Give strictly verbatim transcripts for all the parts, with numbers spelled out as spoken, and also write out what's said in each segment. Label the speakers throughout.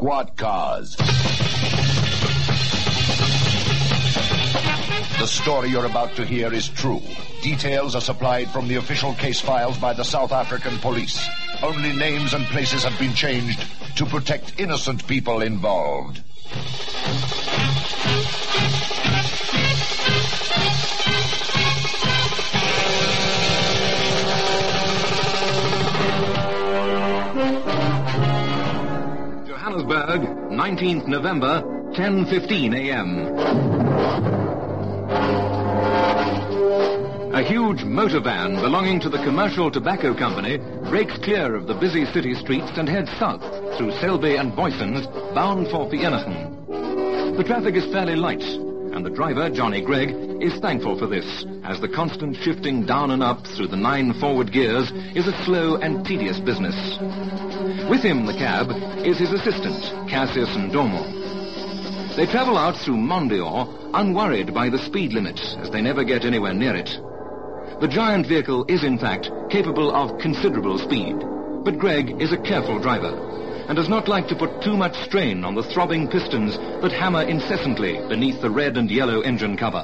Speaker 1: squad cars. The story you're about to hear is true. Details are supplied from the official case files by the South African police. Only names and places have been changed to protect innocent people involved.
Speaker 2: Johannesburg, nineteenth November, ten fifteen a.m. A huge motor van belonging to the Commercial Tobacco Company breaks clear of the busy city streets and heads south through Selby and Boysons, bound for Vereeniging. The traffic is fairly light, and the driver, Johnny Gregg, is thankful for this, as the constant shifting down and up through the nine forward gears is a slow and tedious business. With him, the cab, is his assistant, Cassius Ndomo. They travel out through Mondior, unworried by the speed limit, as they never get anywhere near it. The giant vehicle is, in fact, capable of considerable speed, but Gregg is a careful driver and does not like to put too much strain on the throbbing pistons that hammer incessantly beneath the red and yellow engine cover.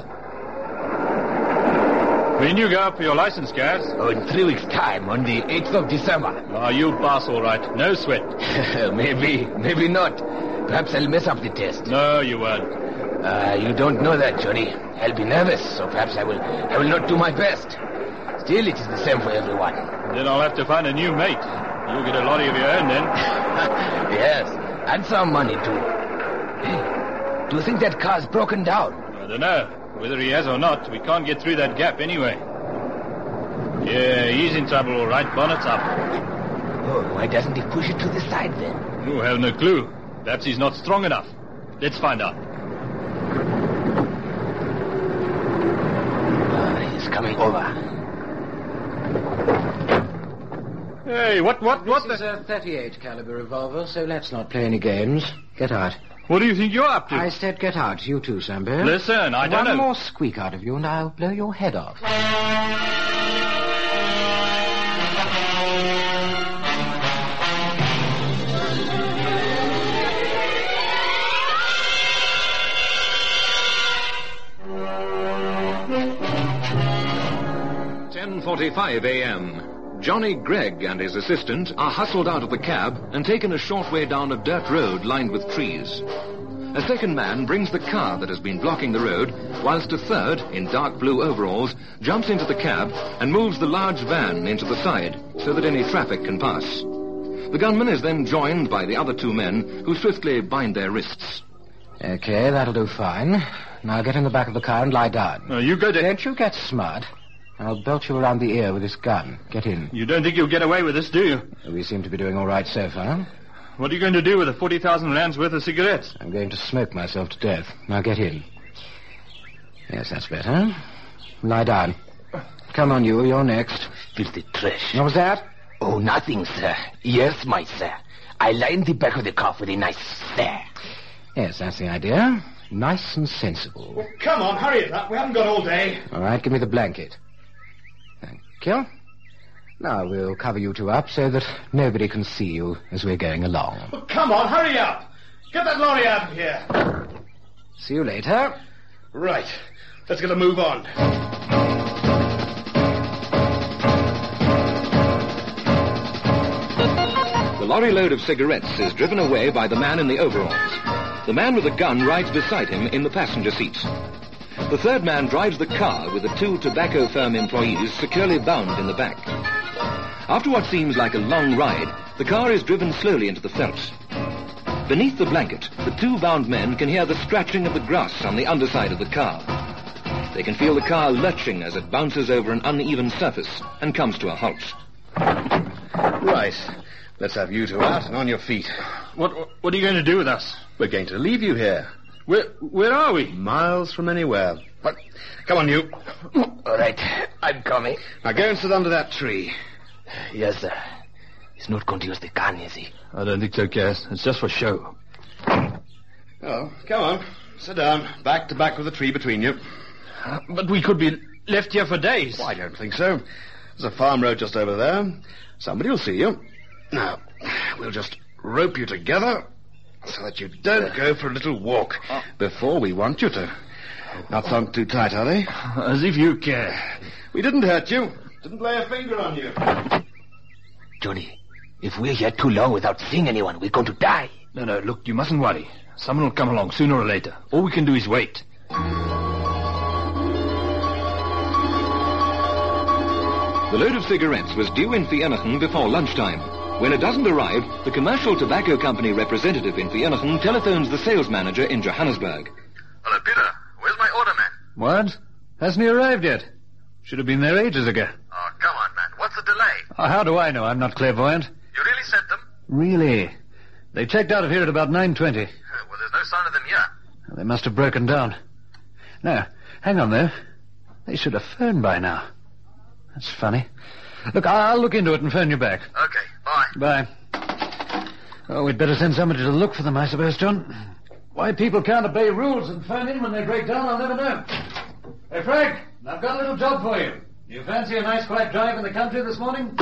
Speaker 3: When you go up for your license, Gaz?
Speaker 4: Oh, in three weeks' time, on the eighth of December.
Speaker 3: Oh, you'll pass all right. No sweat.
Speaker 4: maybe, maybe not. Perhaps I'll mess up the test.
Speaker 3: No, you won't.
Speaker 4: Uh, you don't know that, Johnny. I'll be nervous, so perhaps I will I will not do my best. Still, it is the same for everyone.
Speaker 3: Then I'll have to find a new mate. You'll get a lorry of your own, then.
Speaker 4: Yes, and some money, too. Hey, do you think that car's broken down?
Speaker 3: I don't know. Whether he has or not, we can't get through that gap anyway. Yeah, he's in trouble, all right. Bonnet's up.
Speaker 4: Oh, why doesn't he push it to the side, then?
Speaker 3: You have no clue. Perhaps he's not strong enough. Let's find out.
Speaker 4: Uh, he's coming over.
Speaker 3: Hey, what, what, what?
Speaker 5: This
Speaker 3: the...
Speaker 5: is a thirty-eight caliber revolver, so let's not play any games. Get out.
Speaker 3: What do you think you're up to?
Speaker 5: I said get out. You too, Sambo.
Speaker 3: Listen, I don't
Speaker 5: One
Speaker 3: know...
Speaker 5: more squeak out of you and I'll blow your head off.
Speaker 2: ten forty-five a.m. Johnny Gregg and his assistant are hustled out of the cab and taken a short way down a dirt road lined with trees. A second man brings the car that has been blocking the road, whilst a third, in dark blue overalls, jumps into the cab and moves the large van into the side so that any traffic can pass. The gunman is then joined by the other two men, who swiftly bind their wrists.
Speaker 5: Okay, that'll do fine. Now get in the back of the car and lie down.
Speaker 3: No, you go to...
Speaker 5: Don't you get smart. I'll belt you around the ear with this gun. Get in.
Speaker 3: You don't think you'll get away with this, do you?
Speaker 5: We seem to be doing all right so far.
Speaker 3: What are you going to do with the forty thousand rands worth of cigarettes?
Speaker 5: I'm going to smoke myself to death. Now get in. Yes, that's better. Lie down. Come on, you. You're next.
Speaker 4: Filthy trash.
Speaker 5: What was that?
Speaker 4: Oh, nothing, sir. Yes, my sir. I lie in the back of the car for the nice sir.
Speaker 5: Yes, that's the idea. Nice and sensible.
Speaker 6: Well, come on, hurry it up. We haven't got all day.
Speaker 5: All right, give me the blanket. Thank you. Now we'll cover you two up so that nobody can see you as we're going along.
Speaker 6: Well, come on, hurry up. Get that lorry out of here.
Speaker 5: See you later.
Speaker 6: Right. Let's get a move on.
Speaker 2: The lorry load of cigarettes is driven away by the man in the overalls. The man with the gun rides beside him in the passenger seat. The third man drives the car with the two tobacco firm employees securely bound in the back. After what seems like a long ride, the car is driven slowly into the veldt. Beneath the blanket, the two bound men can hear the scratching of the grass on the underside of the car. They can feel the car lurching as it bounces over an uneven surface and comes to a halt.
Speaker 6: Right. Let's have you two out and on your feet.
Speaker 3: What What are you going to do with us?
Speaker 6: We're going to leave you here.
Speaker 3: Where Where are we?
Speaker 6: Miles from anywhere. But come on, you.
Speaker 4: All right, I'm coming.
Speaker 6: Now go and sit under that tree.
Speaker 4: Yes, sir. He's not going to use the gun, is he?
Speaker 3: I don't think so, Cass. It's just for show.
Speaker 6: Oh, come on. Sit down. Back to back with the tree between you.
Speaker 3: Uh, but we could be left here for days.
Speaker 6: Well, I don't think so. There's a farm road just over there. Somebody will see you. Now, we'll just rope you together so that you don't go for a little walk before we want you to. Not thrown too tight, are they?
Speaker 3: As if you care.
Speaker 6: We didn't hurt you. Didn't lay a finger on you.
Speaker 4: Johnny, if we're here too long without seeing anyone, we're going to die.
Speaker 3: No, no, look, you mustn't worry. Someone will come along sooner or later. All we can do is wait.
Speaker 2: The load of cigarettes was due in Vereeniging before lunchtime. When it doesn't arrive, the Commercial Tobacco Company representative in Vereeniging telephones the sales manager in Johannesburg.
Speaker 7: Hello, Peter. Where's my order, man?
Speaker 3: What? Hasn't he arrived yet? Should have been there ages ago.
Speaker 7: Oh, come on, man. What's the delay?
Speaker 3: Oh, how do I know? I'm not clairvoyant.
Speaker 7: You really sent them?
Speaker 3: Really? They checked out of here at about nine twenty.
Speaker 7: Uh, well, there's no sign of them here.
Speaker 3: They must have broken down. No, hang on there. They should have phoned by now. That's funny. Look, I'll look into it and phone you back.
Speaker 7: Okay, bye.
Speaker 3: Bye. Oh, we'd better send somebody to look for them, I suppose, John. Why people can't obey rules and phone in when they break down, I'll never know. Hey, Frank, I've got a little job for you. Do you fancy a nice quiet drive in the country this morning?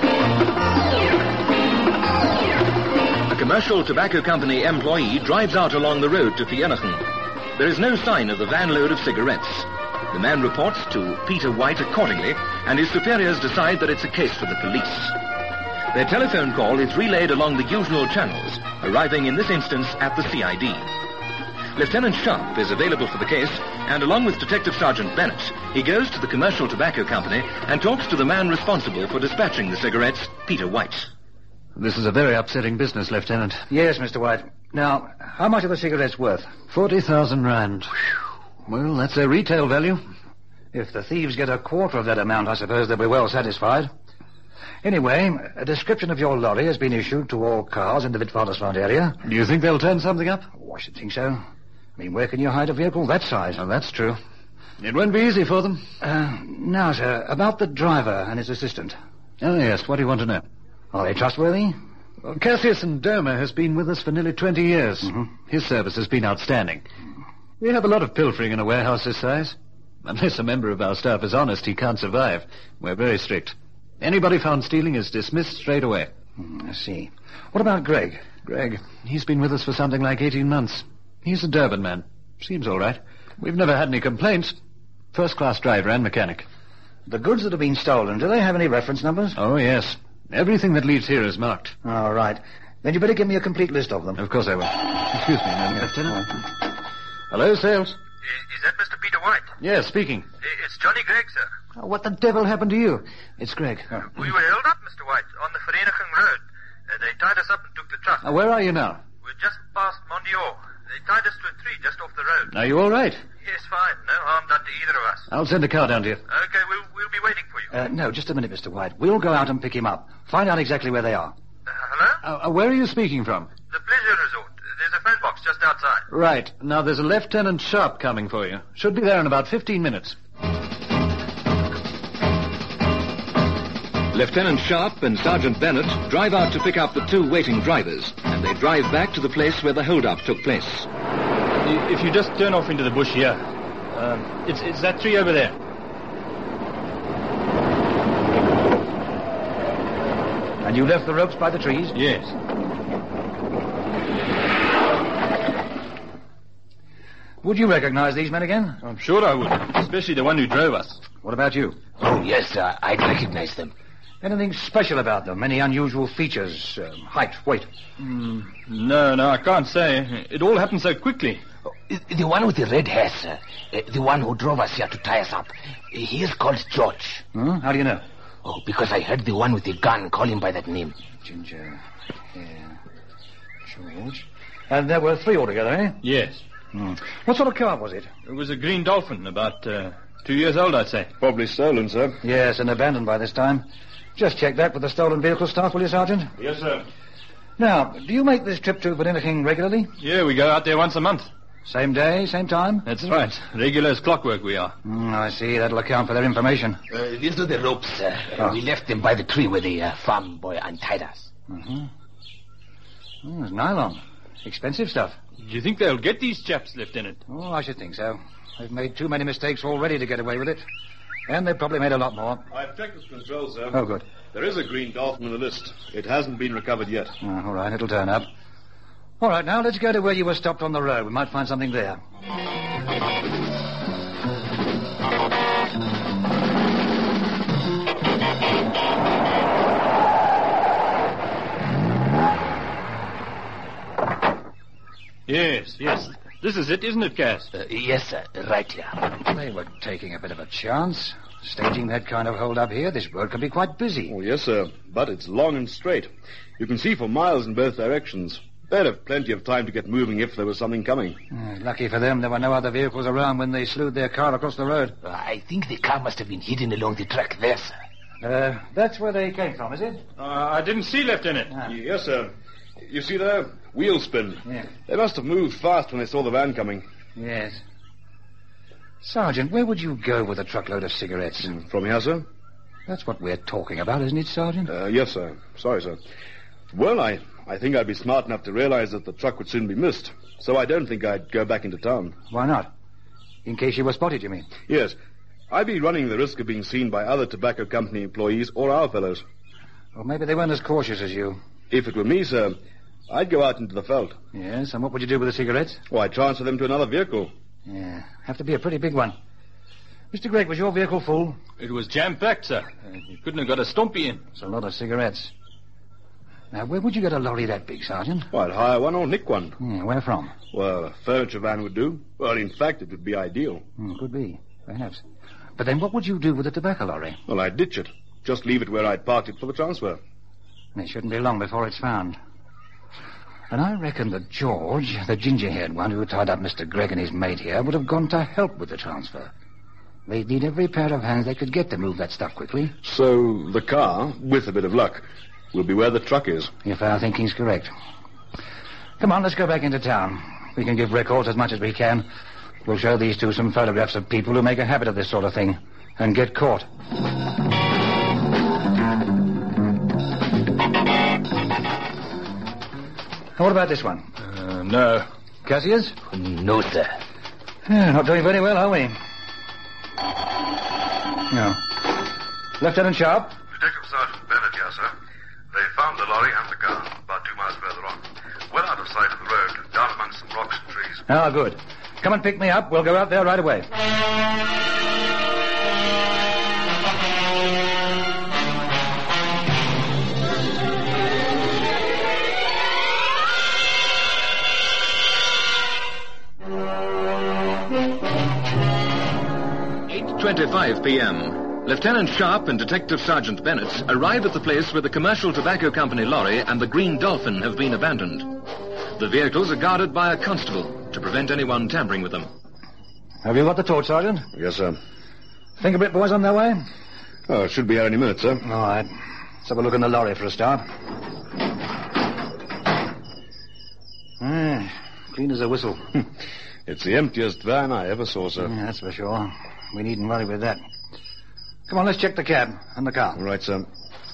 Speaker 2: A Commercial Tobacco Company employee drives out along the road to Vereeniging. There is no sign of the van load of cigarettes. The man reports to Peter White accordingly, and his superiors decide that it's a case for the police. Their telephone call is relayed along the usual channels, arriving in this instance at the C I D. Lieutenant Sharp is available for the case, and along with Detective Sergeant Bennett, he goes to the Commercial Tobacco Company and talks to the man responsible for dispatching the cigarettes, Peter White.
Speaker 3: This is a very upsetting business, Lieutenant.
Speaker 8: Yes, Mister White. Now, how much are the cigarettes worth?
Speaker 3: Forty thousand rand. Well, that's their retail value.
Speaker 8: If the thieves get a quarter of that amount, I suppose they'll be well satisfied. Anyway, a description of your lorry has been issued to all cars in the Witwatersrand area.
Speaker 3: Do you think they'll turn something up?
Speaker 8: Oh, I should think so. I mean, where can you hide a vehicle that size?
Speaker 3: Oh, that's true. It won't be easy for them.
Speaker 8: Uh, now, sir, about the driver and his assistant.
Speaker 3: Oh, yes. What do you want to know?
Speaker 8: Are they trustworthy?
Speaker 3: Well, Cassius Ndoma has been with us for nearly twenty years.
Speaker 8: Mm-hmm.
Speaker 3: His service has been outstanding. We have a lot of pilfering in a warehouse this size. Unless a member of our staff is honest, he can't survive. We're very strict. Anybody found stealing is dismissed straight away.
Speaker 8: Mm, I see. What about Greg?
Speaker 3: Greg, he's been with us for something like eighteen months. He's a Durban man. Seems all right. We've never had any complaints. First-class driver and mechanic.
Speaker 8: The goods that have been stolen, do they have any reference numbers?
Speaker 3: Oh, yes. Everything that leaves here is marked.
Speaker 8: All right. Then you better give me a complete list of them.
Speaker 3: Of course I will. Excuse me, Madam Lieutenant. Hello, Sales.
Speaker 7: Is, is that Mister Peter White?
Speaker 3: Yes, speaking.
Speaker 7: It's Johnny Gregg, sir.
Speaker 3: Oh, what the devil happened to you? It's Greg. Oh.
Speaker 7: We were held up, Mister White, on the Vereeniging Road. Uh, they tied us up and took the truck.
Speaker 3: Uh, where are you now?
Speaker 7: We're just past Mondior. They tied us to a tree just off the road.
Speaker 3: Are you all right?
Speaker 7: Yes, fine. No harm done to either of us.
Speaker 3: I'll send a car down to you.
Speaker 7: Okay, we'll, we'll be waiting for you.
Speaker 8: Uh, no, just a minute, Mister White. We'll go out and pick him up. Find out exactly where they are.
Speaker 7: Uh, hello?
Speaker 3: Uh, where are you speaking from?
Speaker 7: The Pleasure Resort. There's a phone box just outside.
Speaker 3: Right. Now, there's a Lieutenant Sharp coming for you. Should be there in about fifteen minutes.
Speaker 2: Lieutenant Sharp and Sergeant Bennett drive out to pick up the two waiting drivers, and they drive back to the place where the hold-up took place.
Speaker 3: If you just turn off into the bush here. Um, it's, it's that tree over there.
Speaker 8: And you left the ropes by the trees?
Speaker 3: Yes.
Speaker 8: Would you recognize these men again?
Speaker 3: I'm sure I would, especially the one who drove us.
Speaker 8: What about you?
Speaker 4: Oh, yes, sir. I'd recognize them.
Speaker 8: Anything special about them? Any unusual features? Uh, height, weight?
Speaker 3: Mm, no, no, I can't say. It all happened so quickly.
Speaker 4: Oh, the one with the red hair, sir. Uh, the one who drove us here to tie us up. He is called George.
Speaker 8: Huh? How do you know?
Speaker 4: Oh, because I heard the one with the gun call him by that name.
Speaker 8: Ginger hair. George. And there were three altogether, eh?
Speaker 3: Yes.
Speaker 8: Hmm. What sort of car was it?
Speaker 3: It was a green Dolphin, about uh, two years old, I'd say.
Speaker 6: Probably stolen, sir.
Speaker 8: Yes, and abandoned by this time. Just check that with the stolen vehicle staff, will you, Sergeant?
Speaker 6: Yes, sir.
Speaker 8: Now, do you make this trip to Vereeniging regularly?
Speaker 3: Yeah, we go out there once a month.
Speaker 8: Same day, same time?
Speaker 3: That's right. Regular as clockwork we are.
Speaker 8: Mm, I see. That'll account for their information.
Speaker 4: Uh, these are the ropes, sir.
Speaker 8: Oh.
Speaker 4: We left them by the tree where the uh, farm boy untied us.
Speaker 8: Mm-hmm. Oh, it's nylon. Expensive stuff.
Speaker 3: Do you think they'll get these chaps, Lieutenant?
Speaker 8: Oh, I should think so. They've made too many mistakes already to get away with it. And they've probably made a lot more.
Speaker 6: I've checked with control, sir.
Speaker 8: Oh, good.
Speaker 6: There is a green Dolphin on the list. It hasn't been recovered yet.
Speaker 8: Oh, all right, it'll turn up. All right, now let's go to where you were stopped on the road. We might find something there.
Speaker 9: Yes, yes. This is it, isn't it, Cass?
Speaker 4: Uh, yes, sir. Right here.
Speaker 8: They were taking a bit of a chance. Staging that kind of hold up here, this road can be quite busy.
Speaker 6: Oh, yes, sir. But it's long and straight. You can see for miles in both directions. They'd have plenty of time to get moving if there was something coming.
Speaker 8: Uh, lucky for them, there were no other vehicles around when they slewed their car across the road.
Speaker 4: Uh, I think the car must have been hidden along the track there, sir.
Speaker 8: Uh, that's where they came from, is it?
Speaker 9: Uh, I didn't see Lieutenant.
Speaker 8: Ah.
Speaker 6: Yes, sir. You see there? Wheel spin.
Speaker 8: Yeah.
Speaker 6: They must have moved fast when they saw the van coming.
Speaker 8: Yes. Sergeant, where would you go with a truckload of cigarettes?
Speaker 6: Mm, From here, sir?
Speaker 8: That's what we're talking about, isn't it, Sergeant?
Speaker 6: Uh, yes, sir. Sorry, sir. Well, I, I think I'd be smart enough to realize that the truck would soon be missed. So I don't think I'd go back into town.
Speaker 8: Why not? In case you were spotted, you mean?
Speaker 6: Yes. I'd be running the risk of being seen by other tobacco company employees or our fellows.
Speaker 8: Or maybe they weren't as cautious as you.
Speaker 6: If it were me, sir, I'd go out into the veldt.
Speaker 8: Yes, and what would you do with the cigarettes?
Speaker 6: Well, I'd transfer them to another vehicle.
Speaker 8: Yeah, have to be a pretty big one. Mister Gregg, was your vehicle full?
Speaker 9: It was jam-packed, sir. Uh, you couldn't have got a stumpy in.
Speaker 8: It's a lot of cigarettes. Now, where would you get a lorry that big, Sergeant?
Speaker 6: Well, I'd hire one or nick one.
Speaker 8: Hmm, where from?
Speaker 6: Well, a furniture van would do. Well, in fact, it would be ideal.
Speaker 8: Hmm, could be, perhaps. But then what would you do with the tobacco lorry?
Speaker 6: Well, I'd ditch it. Just leave it where I'd parked it for the transfer.
Speaker 8: And it shouldn't be long before it's found. And I reckon that George, the ginger-haired one who tied up Mister Gregg and his mate here, would have gone to help with the transfer. They'd need every pair of hands they could get to move that stuff quickly.
Speaker 6: So the car, with a bit of luck, will be where the truck is.
Speaker 8: If our thinking's correct. Come on, let's go back into town. We can give records as much as we can. We'll show these two some photographs of people who make a habit of this sort of thing and get caught. What about this one?
Speaker 9: Uh, no.
Speaker 8: Cassius?
Speaker 4: No, sir.
Speaker 8: Yeah, not doing very well, are we? No. Lieutenant Sharp?
Speaker 7: Detective Sergeant Bennett here, sir. They found the lorry and the car about two miles further on. Well out of sight of the road, down amongst some rocks and trees.
Speaker 8: Ah, good. Come and pick me up. We'll go out there right away.
Speaker 2: eight twenty-five p.m. Lieutenant Sharp and Detective Sergeant Bennett arrive at the place where the Commercial Tobacco Company lorry and the Green Dolphin have been abandoned. The vehicles are guarded by a constable to prevent anyone tampering with them.
Speaker 8: Have you got the torch, Sergeant?
Speaker 6: Yes, sir.
Speaker 8: Fingerprint boys on their way?
Speaker 6: Oh, it should be here any minute, sir.
Speaker 8: All right. Let's have a look in the lorry for a start. Ah, clean as a whistle.
Speaker 6: It's the emptiest van I ever saw, sir.
Speaker 8: Yeah, that's for sure. We needn't worry with that. Come on, let's check the cab and the car.
Speaker 6: All right, sir.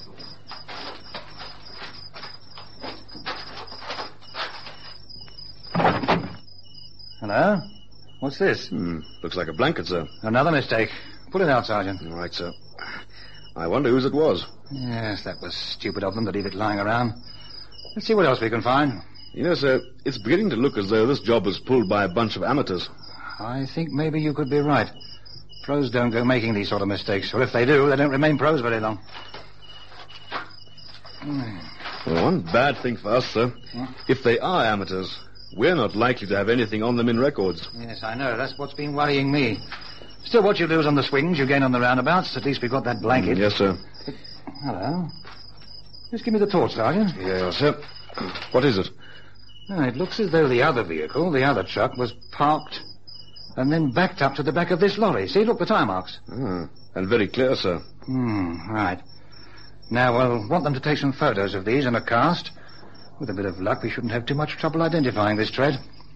Speaker 8: Hello? What's this?
Speaker 6: Hmm. Looks like a blanket, sir.
Speaker 8: Another mistake. Pull it out, Sergeant.
Speaker 6: All right, sir. I wonder whose it was.
Speaker 8: Yes, that was stupid of them to leave it lying around. Let's see what else we can find.
Speaker 6: You know, sir, it's beginning to look as though this job was pulled by a bunch of amateurs.
Speaker 8: I think maybe you could be right. Pros don't go making these sort of mistakes, or if they do, they don't remain pros very long. Hmm.
Speaker 6: Well, one bad thing for us, sir.
Speaker 8: Huh?
Speaker 6: If they are amateurs, we're not likely to have anything on them in records.
Speaker 8: Yes, I know. That's what's been worrying me. Still, what you lose on the swings, you gain on the roundabouts. At least we've got that blanket.
Speaker 6: Yes, sir.
Speaker 8: But, hello. Just give me the torch, Sergeant.
Speaker 6: Yes, sir. What is it?
Speaker 8: Oh, it looks as though the other vehicle, the other truck, was parked and then backed up to the back of this lorry. See, look, the tire marks.
Speaker 6: Ah, and very clear, sir.
Speaker 8: Hmm, right. Now, we'll want them to take some photos of these and a cast. With a bit of luck, we shouldn't have too much trouble identifying this tread.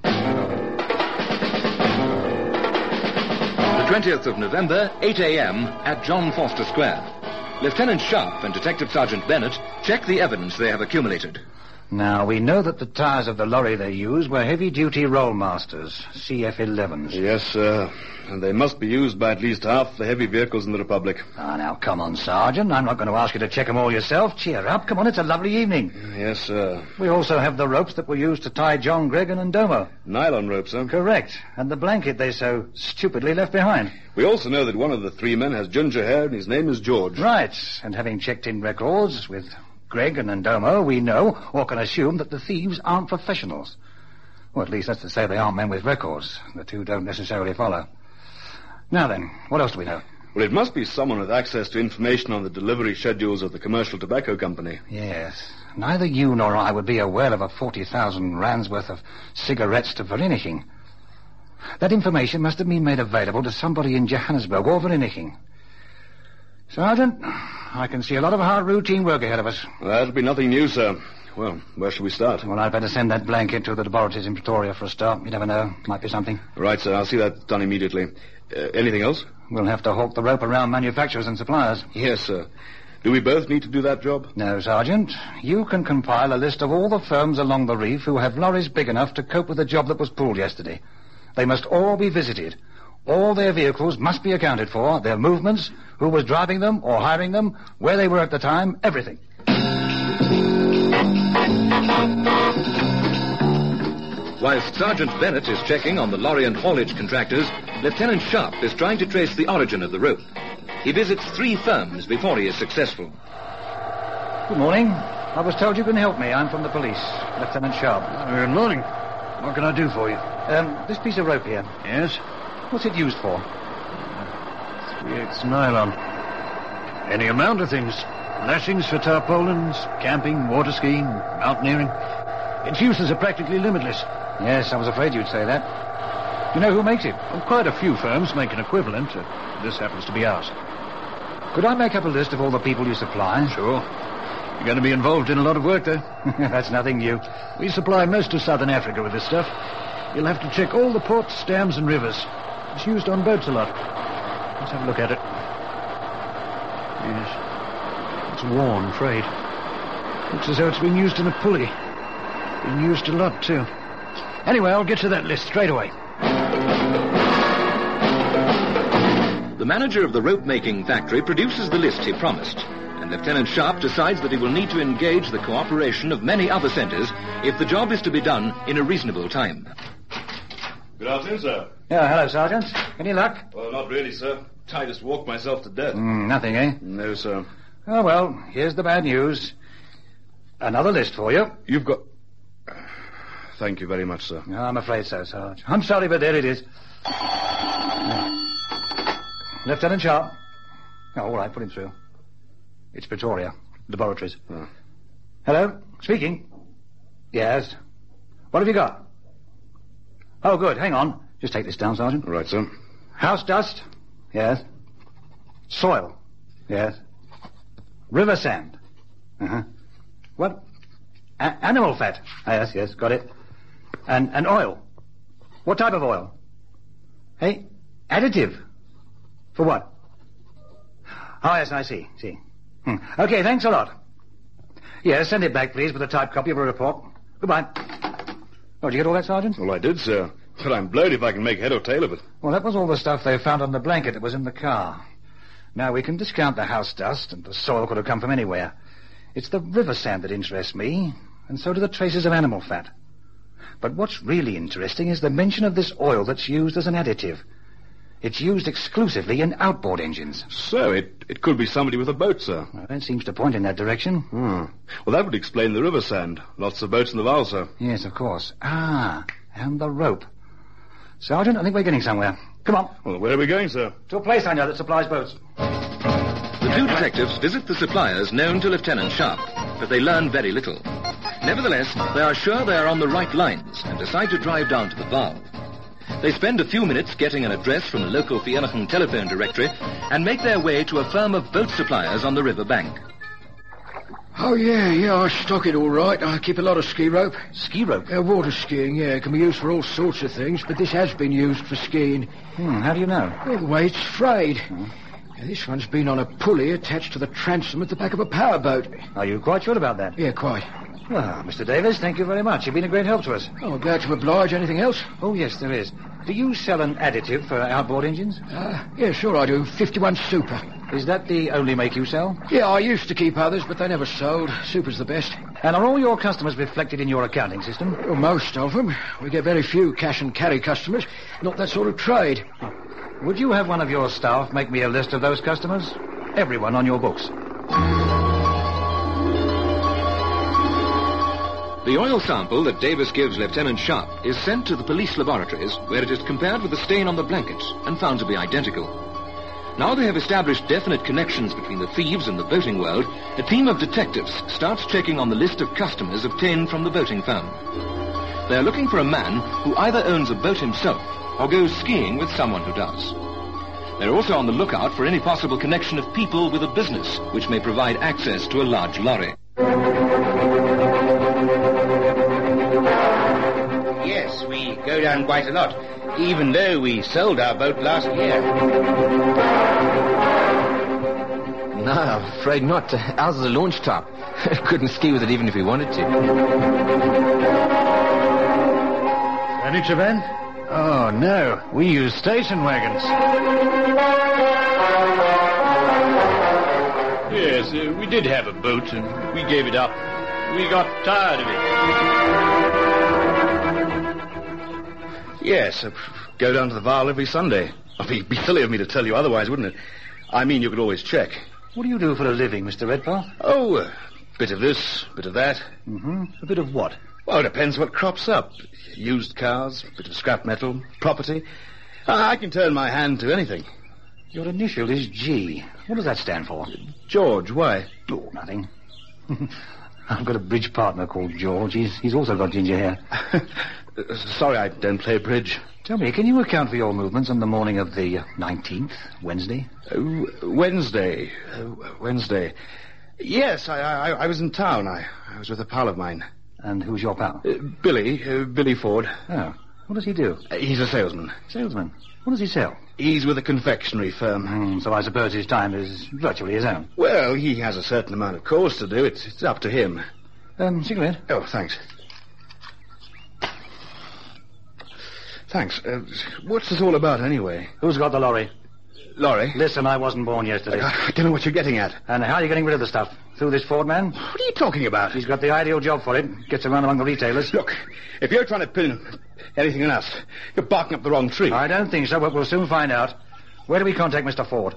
Speaker 2: The twentieth of November, eight a.m., at John Foster Square. Lieutenant Sharp and Detective Sergeant Bennett check the evidence they have accumulated.
Speaker 8: Now, we know that the tyres of the lorry they used were heavy-duty Rollmasters, C F elevens.
Speaker 6: Yes, sir. And they must be used by at least half the heavy vehicles in the Republic.
Speaker 8: Ah, now, come on, Sergeant. I'm not going to ask you to check them all yourself. Cheer up. Come on, it's a lovely evening.
Speaker 6: Yes, sir.
Speaker 8: We also have the ropes that were used to tie John Gregan and Domo.
Speaker 6: Nylon ropes, sir?
Speaker 8: Correct. And the blanket they so stupidly left behind.
Speaker 6: We also know that one of the three men has ginger hair and his name is George.
Speaker 8: Right. And having checked in records with Gregan and Domo, we know, or can assume, that the thieves aren't professionals. Well, at least that's to say they aren't men with records. The two don't necessarily follow. Now then, what else do we know?
Speaker 6: Well, it must be someone with access to information on the delivery schedules of the Commercial Tobacco Company.
Speaker 8: Yes. Neither you nor I would be aware of a forty thousand rands worth of cigarettes to Vereeniging. That information must have been made available to somebody in Johannesburg or Vereeniging. Sergeant, I can see a lot of hard routine work ahead of us.
Speaker 6: Well, that'll be nothing new, sir. Well, where shall we start?
Speaker 8: Well, I'd better send that blanket to the laboratories in Pretoria for a start. You never know. Might be something.
Speaker 6: Right, sir. I'll see that done immediately. Uh, anything else?
Speaker 8: We'll have to hawk the rope around manufacturers and suppliers.
Speaker 6: Yes, sir. Do we both need to do that job?
Speaker 8: No, Sergeant. You can compile a list of all the firms along the reef who have lorries big enough to cope with the job that was pulled yesterday. They must all be visited. All their vehicles must be accounted for, their movements, who was driving them or hiring them, where they were at the time, everything.
Speaker 2: Whilst Sergeant Bennett is checking on the lorry and haulage contractors, Lieutenant Sharp is trying to trace the origin of the rope. He visits three firms before he is successful.
Speaker 8: Good morning. I was told you can help me. I'm from the police. Lieutenant Sharp.
Speaker 3: Good morning. What can I do for you?
Speaker 8: Um, this piece of rope here.
Speaker 3: Yes?
Speaker 8: What's it used for?
Speaker 3: Three-eighths nylon. Any amount of things. Lashings for tarpaulins, camping, water skiing, mountaineering. Its uses are practically limitless.
Speaker 8: Yes, I was afraid you'd say that. You know who makes it?
Speaker 3: Well, quite a few firms make an equivalent. Uh, this happens to be ours.
Speaker 8: Could I make up a list of all the people you supply?
Speaker 3: Sure. You're going to be involved in a lot of work, though.
Speaker 8: That's nothing new.
Speaker 3: We supply most of southern Africa with this stuff. You'll have to check all the ports, dams, and rivers. It's used on boats a lot. Let's have a look at it. Yes. It's worn, frayed. Looks as though it's been used in a pulley. Been used a lot, too. Anyway, I'll get to that list straight away.
Speaker 2: The manager of the rope-making factory produces the list he promised, and Lieutenant Sharp decides that he will need to engage the cooperation of many other centres if the job is to be done in a reasonable time.
Speaker 6: Good afternoon, sir.
Speaker 8: Yeah, hello, Sergeant. Any luck?
Speaker 6: Well, not really, sir. I just walked myself to death.
Speaker 8: Mm, nothing, eh?
Speaker 6: No, sir.
Speaker 8: Oh, well, here's the bad news. Another list for you.
Speaker 6: You've got... Thank you very much, sir.
Speaker 8: No, I'm afraid so, Sarge. I'm sorry, but there it is. Yeah. Lieutenant Sharp. Oh, all right, put him through. It's Pretoria. Laboratories.
Speaker 6: Oh.
Speaker 8: Hello? Speaking? Yes. What have you got? Oh, good. Hang on. Just take this down, Sergeant.
Speaker 6: Right, sir.
Speaker 8: House dust? Yes. Soil? Yes. River sand? Uh-huh. What? A- animal fat? Ah, yes, yes, got it. And, and oil? What type of oil? Hey, additive? For what? Oh, yes, I see, see. Hmm. Okay, thanks a lot. Yes, send it back, please, with a typed copy of a report. Goodbye. Oh, did you get all that, Sergeant?
Speaker 6: Well, I did, sir. But I'm blowed if I can make head or tail of it.
Speaker 8: Well, that was all the stuff they found on the blanket that was in the car. Now, we can discount the house dust, and the soil could have come from anywhere. It's the river sand that interests me, and so do the traces of animal fat. But what's really interesting is the mention of this oil that's used as an additive. It's used exclusively in outboard engines.
Speaker 6: So, it, it could be somebody with a boat, sir.
Speaker 8: Well, that seems to point in that direction.
Speaker 6: Hmm. Well, that would explain the river sand. Lots of boats in the Vaal, sir.
Speaker 8: Yes, of course. Ah, and the rope. Sergeant, I think we're getting somewhere. Come on.
Speaker 6: Well, where are we going, sir?
Speaker 8: To a place I know that supplies boats.
Speaker 2: The two detectives visit the suppliers known to Lieutenant Sharp, but they learn very little. Nevertheless, they are sure they are on the right lines and decide to drive down to the Vaal. They spend a few minutes getting an address from the local Vereeniging telephone directory and make their way to a firm of boat suppliers on the river bank.
Speaker 10: Oh, yeah, yeah, I stock it all right. I keep a lot of ski rope.
Speaker 8: Ski rope?
Speaker 10: Uh, water skiing, yeah. It can be used for all sorts of things, but this has been used for skiing.
Speaker 8: Hmm, how do you know?
Speaker 10: Well, the way it's frayed. Hmm. Now, this one's been on a pulley attached to the transom at the back of a powerboat.
Speaker 8: Are you quite sure about that?
Speaker 10: Yeah, quite.
Speaker 8: Well, Mister Davis, thank you very much. You've been a great help to us.
Speaker 10: Oh, glad to oblige. Anything else?
Speaker 8: Oh, yes, there is. Do you sell an additive for outboard engines?
Speaker 10: Uh, yeah, sure I do. fifty-one Super.
Speaker 8: Is that the only make you sell?
Speaker 10: Yeah, I used to keep others, but they never sold. Super's the best.
Speaker 8: And are all your customers reflected in your accounting system?
Speaker 10: Well, most of them. We get very few cash and carry customers. Not that sort of trade.
Speaker 8: Would you have one of your staff make me a list of those customers? Everyone on your books.
Speaker 2: The oil sample that Davis gives Lieutenant Sharp is sent to the police laboratories, where it is compared with the stain on the blankets and found to be identical. Now they have established definite connections between the thieves and the boating world, a team of detectives starts checking on the list of customers obtained from the boating firm. They are looking for a man who either owns a boat himself or goes skiing with someone who does. They're also on the lookout for any possible connection of people with a business which may provide access to a large lorry.
Speaker 4: Yes, we go down quite a lot, even though we sold our boat last year.
Speaker 5: No, I'm afraid not. Uh, ours is a launch top. Couldn't ski with it even if we wanted to.
Speaker 3: Furniture van? Oh, no. We use station wagons.
Speaker 9: Yes, uh, we did have a boat, and we gave it up. We got tired of it.
Speaker 6: Yes, uh, go down to the Vaal every Sunday. It'd be silly of me to tell you otherwise, wouldn't it? I mean, you could always check.
Speaker 8: What do you do for a living, Mister Redpath?
Speaker 6: Oh, a bit of this, bit of that.
Speaker 8: Mm-hmm. A bit of what?
Speaker 6: Well, it depends what crops up. Used cars, bit of scrap metal, property. I, I can turn my hand to anything.
Speaker 8: Your initial is G. What does that stand for?
Speaker 6: George, why?
Speaker 8: Oh, nothing. I've got a bridge partner called George. He's, he's also got ginger hair.
Speaker 6: Sorry, I don't play bridge.
Speaker 8: Tell me, can you account for your movements on the morning of the nineteenth, Wednesday?
Speaker 6: Uh, Wednesday. Uh, Wednesday. Yes, I, I, I was in town. I, I was with a pal of mine.
Speaker 8: And who's your pal?
Speaker 6: Uh, Billy. Uh, Billy Ford.
Speaker 8: Oh. What does he do?
Speaker 6: Uh, he's a salesman.
Speaker 8: Salesman? What does he sell?
Speaker 6: He's with a confectionery firm.
Speaker 8: Mm, so I suppose his time is virtually his own.
Speaker 6: Well, he has a certain amount of course to do. It's, it's up to him.
Speaker 8: Um, cigarette?
Speaker 6: Oh, thanks. Thanks. Uh, what's this all about, anyway?
Speaker 8: Who's got the lorry?
Speaker 6: Lorry?
Speaker 8: Listen, I wasn't born yesterday.
Speaker 6: I, I don't know what you're getting at.
Speaker 8: And how are you getting rid of the stuff? Through this Ford man?
Speaker 6: What are you talking about?
Speaker 8: He's got the ideal job for it. Gets around among the retailers.
Speaker 6: Look, if you're trying to pin anything on us, you're barking up the wrong tree.
Speaker 8: I don't think so, but we'll soon find out. Where do we contact Mister Ford?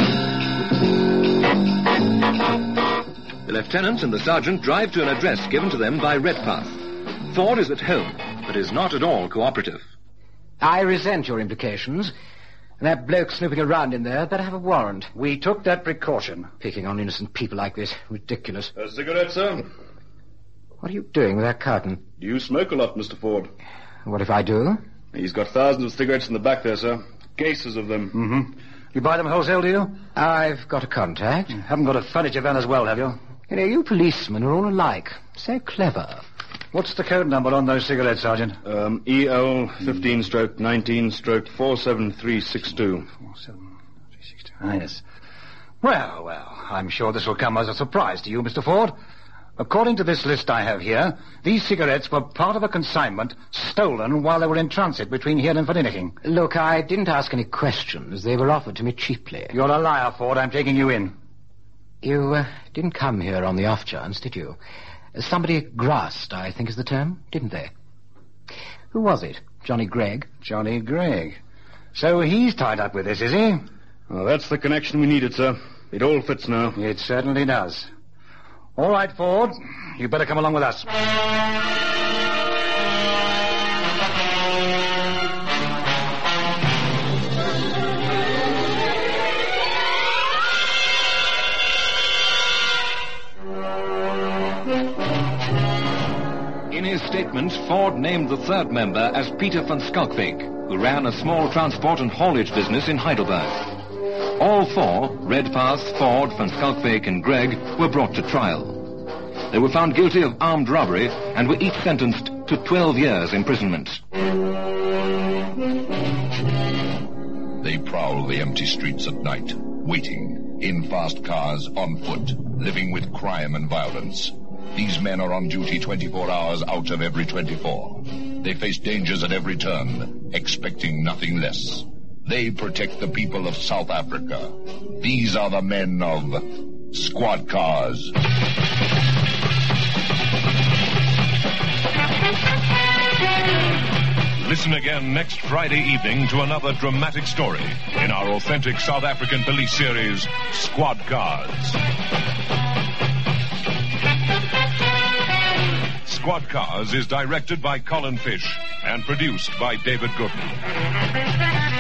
Speaker 2: The lieutenant and the sergeant drive to an address given to them by Redpath. Ford is at home, but is not at all cooperative.
Speaker 5: I resent your implications. That bloke snooping around in there better have a warrant.
Speaker 8: We took that precaution.
Speaker 5: Picking on innocent people like this. Ridiculous.
Speaker 6: A cigarette, sir?
Speaker 5: What are you doing with that carton?
Speaker 6: You smoke a lot, Mister Ford.
Speaker 5: What if I do?
Speaker 6: He's got thousands of cigarettes in the back there, sir. Cases of them.
Speaker 8: Mm-hmm. You buy them wholesale, do you?
Speaker 5: I've got a contact.
Speaker 8: You haven't got a furniture van as well, have you?
Speaker 5: You know, you policemen are all alike. So clever.
Speaker 8: What's the code number on those cigarettes, Sergeant?
Speaker 6: Um, E L fifteen stroke nineteen stroke four seven three six two.
Speaker 8: Four seven three six two. Ah, yes. Well, well, I'm sure this will come as a surprise to you, Mister Ford. According to this list I have here, these cigarettes were part of a consignment stolen while they were in transit between here and Vereeniging.
Speaker 5: Look, I didn't ask any questions. They were offered to me cheaply.
Speaker 8: You're a liar, Ford. I'm taking you in.
Speaker 5: You uh, didn't come here on the off chance, did you? Somebody grassed, I think is the term, didn't they? Who was it? Johnny Gregg?
Speaker 8: Johnny Gregg. So he's tied up with this, is he?
Speaker 6: Well, that's the connection we needed, sir. It all fits now.
Speaker 8: It certainly does. All right, Ford. You better come along with us.
Speaker 2: In his statement, Ford named the third member as Peter van Skalkbeek, who ran a small transport and haulage business in Heidelberg. All four, Redpath, Ford, van Skalkbeek, and Gregg, were brought to trial. They were found guilty of armed robbery and were each sentenced to twelve years imprisonment.
Speaker 1: They prowl the empty streets at night, waiting, in fast cars, on foot, living with crime and violence. These men are on duty twenty-four hours out of every twenty-four. They face dangers at every turn, expecting nothing less. They protect the people of South Africa. These are the men of Squad Cars.
Speaker 11: Listen again next Friday evening to another dramatic story in our authentic South African police series, Squad Cars. Squad Cars is directed by Colin Fish and produced by David Gooden.